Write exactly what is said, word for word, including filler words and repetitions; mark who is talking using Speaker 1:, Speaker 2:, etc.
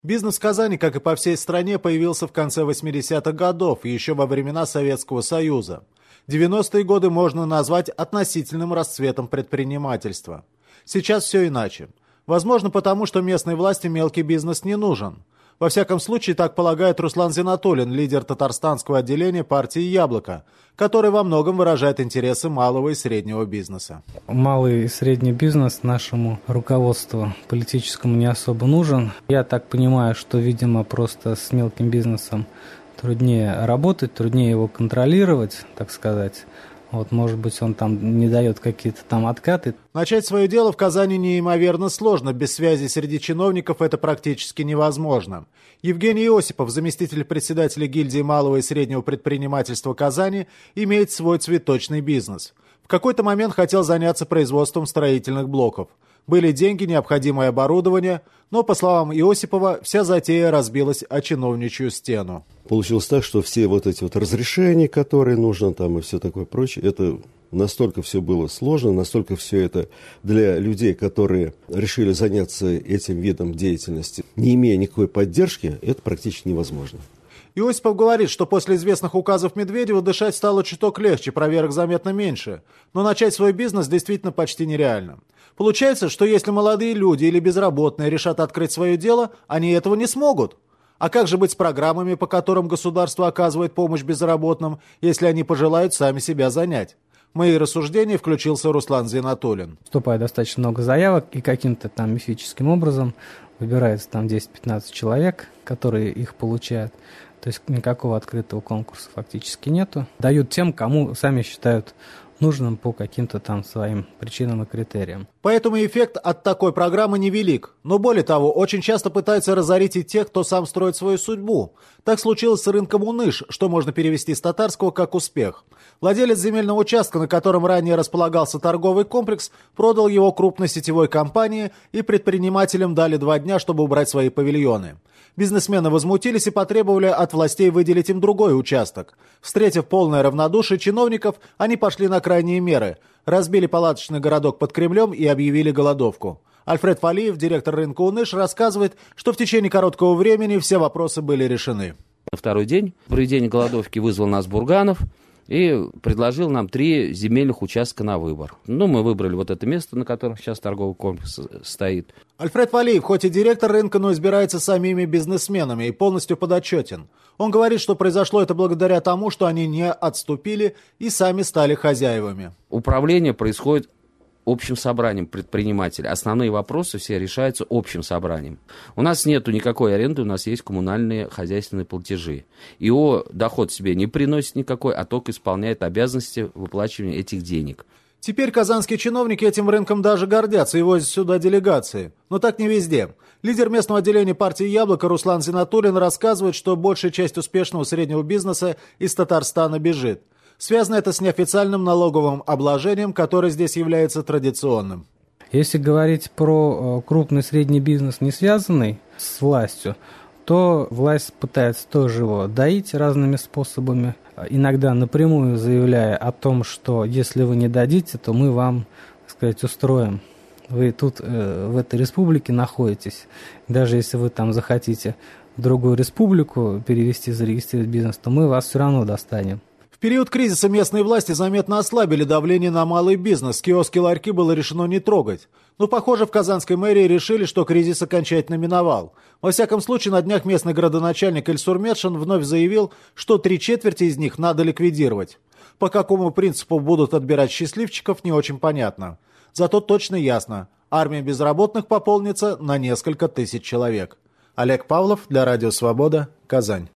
Speaker 1: Бизнес в Казани, как и по всей стране, появился в конце восьмидесятых годов, еще во времена Советского Союза. девяностые годы можно назвать относительным расцветом предпринимательства. Сейчас все иначе. Возможно, потому что местной власти мелкий бизнес не нужен. Во всяком случае, так полагает Руслан Зинатуллин, лидер татарстанского отделения партии «Яблоко», который во многом выражает интересы малого и среднего бизнеса.
Speaker 2: Малый и средний бизнес нашему руководству политическому не особо нужен. Я так понимаю, что, видимо, просто с мелким бизнесом труднее работать, труднее его контролировать, так сказать. Вот, может быть, он там не дает какие-то там откаты.
Speaker 1: Начать свое дело в Казани неимоверно сложно. Без связи среди чиновников это практически невозможно. Евгений Осипов, заместитель председателя гильдии малого и среднего предпринимательства Казани, имеет свой цветочный бизнес. В какой-то момент хотел заняться производством строительных блоков. Были деньги, необходимое оборудование, но, по словам Иосипова, вся затея разбилась о чиновничью стену.
Speaker 3: Получилось так, что все вот эти вот разрешения, которые нужно там и все такое прочее, это настолько все было сложно, настолько все это для людей, которые решили заняться этим видом деятельности, не имея никакой поддержки, это практически невозможно.
Speaker 1: Иосипов говорит, что после известных указов Медведева дышать стало чуток легче, проверок заметно меньше. Но начать свой бизнес действительно почти нереально. Получается, что если молодые люди или безработные решат открыть свое дело, они этого не смогут. А как же быть с программами, по которым государство оказывает помощь безработным, если они пожелают сами себя занять? В мои рассуждения включился Руслан Зинатуллин.
Speaker 2: Вступает достаточно много заявок, и каким-то там мифическим образом выбирается там десять-пятнадцать человек, которые их получают. То есть никакого открытого конкурса фактически нету. Дают тем, кому сами считают нужным по каким-то там своим причинам и критериям.
Speaker 1: Поэтому эффект от такой программы невелик. Но более того, очень часто пытаются разорить и тех, кто сам строит свою судьбу. Так случилось с рынком Уныш, что можно перевести с татарского как успех. Владелец земельного участка, на котором ранее располагался торговый комплекс, продал его крупной сетевой компании, и предпринимателям дали два дня, чтобы убрать свои павильоны. Бизнесмены возмутились и потребовали от властей выделить им другой участок. Встретив полное равнодушие чиновников, они пошли на крайние меры. Разбили палаточный городок под Кремлем и объявили голодовку. Альфред Фалиев, директор рынка Уныш, рассказывает, что в течение короткого времени все вопросы были решены.
Speaker 4: На второй день проведения голодовки вызвал нас Бурганов и предложил нам три земельных участка на выбор. Ну, мы выбрали вот это место, на котором сейчас торговый комплекс стоит.
Speaker 1: Альфред Валиев, хоть и директор рынка, но избирается самими бизнесменами и полностью подотчетен. Он говорит, что произошло это благодаря тому, что они не отступили и сами стали хозяевами.
Speaker 4: Управление происходит общим собранием предпринимателей. Основные вопросы все решаются общим собранием. У нас нету никакой аренды, у нас есть коммунальные хозяйственные платежи. ИО доход себе не приносит никакой, а только исполняет обязанности выплачивания этих денег.
Speaker 1: Теперь казанские чиновники этим рынком даже гордятся и возят сюда делегации. Но так не везде. Лидер местного отделения партии «Яблоко» Руслан Зинатуллин рассказывает, что большая часть успешного среднего бизнеса из Татарстана бежит. Связано это с неофициальным налоговым обложением, которое здесь является традиционным.
Speaker 2: Если говорить про крупный и средний бизнес, не связанный с властью, то власть пытается тоже его доить разными способами, иногда напрямую заявляя о том, что если вы не дадите, то мы вам, так сказать, устроим. Вы тут, э, в этой республике находитесь. Даже если вы там захотите в другую республику перевести, зарегистрировать бизнес, то мы вас все равно достанем.
Speaker 1: В период кризиса местные власти заметно ослабили давление на малый бизнес. Киоски и ларьки было решено не трогать. Но, похоже, в казанской мэрии решили, что кризис окончательно миновал. Во всяком случае, на днях местный градоначальник Эльсур Медшин вновь заявил, что три четверти из них надо ликвидировать. По какому принципу будут отбирать счастливчиков, не очень понятно. Зато точно ясно, армия безработных пополнится на несколько тысяч человек. Олег Павлов для Радио Свобода, Казань.